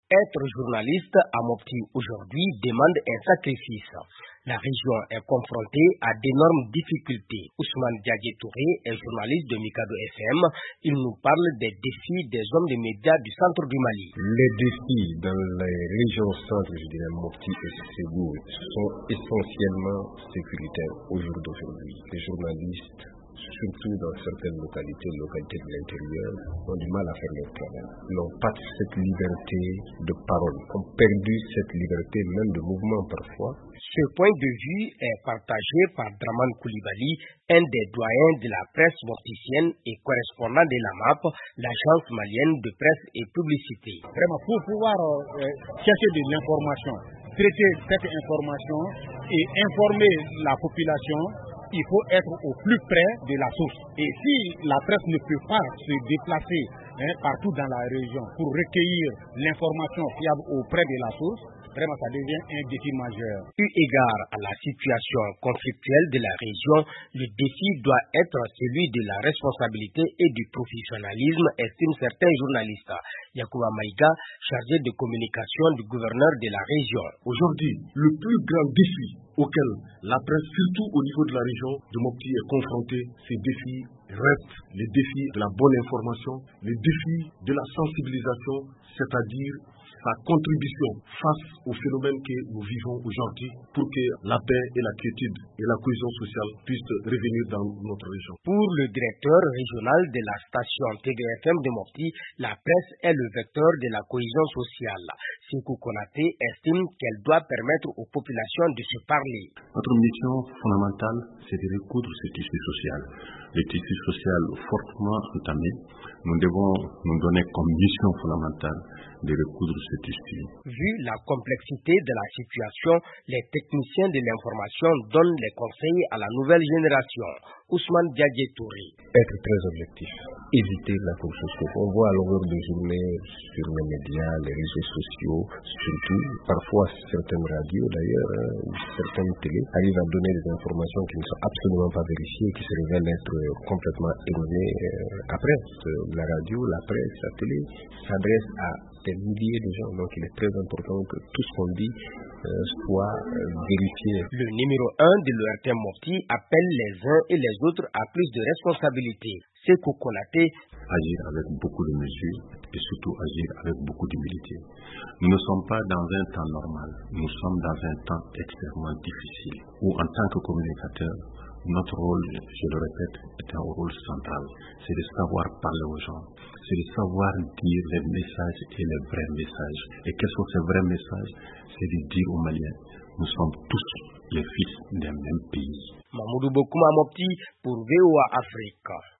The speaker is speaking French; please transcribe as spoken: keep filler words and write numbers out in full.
Être journaliste à Mopti aujourd'hui demande un sacrifice. La région est confrontée à d'énormes difficultés. Ousmane Diadje Touré est journaliste de Mikado F M. Il nous parle des défis des hommes de médias du centre du Mali. Les défis dans les régions centre, je dirais Mopti et Ségou, sont essentiellement sécuritaires au jour d'aujourd'hui. Les journalistes, surtout dans certaines localités, localités de l'intérieur, ont du mal à faire leur travail. Ils n'ont pas cette liberté de parole, ont perdu cette liberté même de mouvement parfois. Ce point de vue est partagé par Draman Koulibaly, un des doyens de la presse morticienne et correspondant de la M A P, l'agence malienne de presse et publicité. Vraiment, pour pouvoir euh, chercher de l'information, traiter cette information et informer la population, il faut être au plus près de la source. Et si la presse ne peut pas se déplacer hein, partout dans la région pour recueillir l'information fiable auprès de la source, vraiment ça devient un défi majeur. Eu égard à la situation conflictuelle de la région, le défi doit être celui de la responsabilité et du professionnalisme, estiment certains journalistes. Yacouba Maïga, chargé de communication du gouverneur de la région. Aujourd'hui, le plus grand défi auquel la presse, surtout au niveau de la région de Mopti, est confrontée, ces défis restent les défis de la bonne information, les défis de la sensibilisation, c'est-à-dire sa contribution face au phénomène que nous vivons aujourd'hui pour que la paix et la quiétude et la cohésion sociale puissent revenir dans notre région. Pour le directeur régional de la station T D F M de Mopti, la presse est le vecteur de la cohésion sociale. Sékou Konaté estime qu'elle doit permettre aux populations de se parler. Notre mission fondamentale, c'est de recoudre ce tissu social. Le tissu social fortement entamé, nous devons nous donner comme mission fondamentale de recoudre ce tissu. Vu la complexité de la situation, les techniciens de l'information donnent les conseils à la nouvelle génération. Ousmane Diadje Touré. Être très objectif, éviter la confusion. On voit à longueur de journée sur les médias, les réseaux sociaux, surtout, parfois certaines radios d'ailleurs, hein, ou certaines télés, arrivent à donner des informations qui ne sont absolument pas vérifiées, qui se révèlent être complètement erronées. Après, la radio, la presse, la télé s'adresse à des milliers de gens, donc il est très important que tout ce qu'on dit euh, soit euh, vérifié. Le numéro un de l'O R T M Mopti appelle les uns et les autres à plus de responsabilités. Sékou Konaté. Agir avec beaucoup de mesures et surtout agir avec beaucoup d'humilité. Nous ne sommes pas dans un temps normal, nous sommes dans un temps extrêmement difficile où en tant que communicateur, notre rôle, je le répète, est un rôle central. C'est de savoir parler aux gens, c'est de savoir dire les messages et les vrais messages. Et quels sont ces vrais messages? C'est de dire aux Maliens, nous sommes tous les fils d'un même pays. Mamoudou Bokouma Mopti pour V O A Afrique.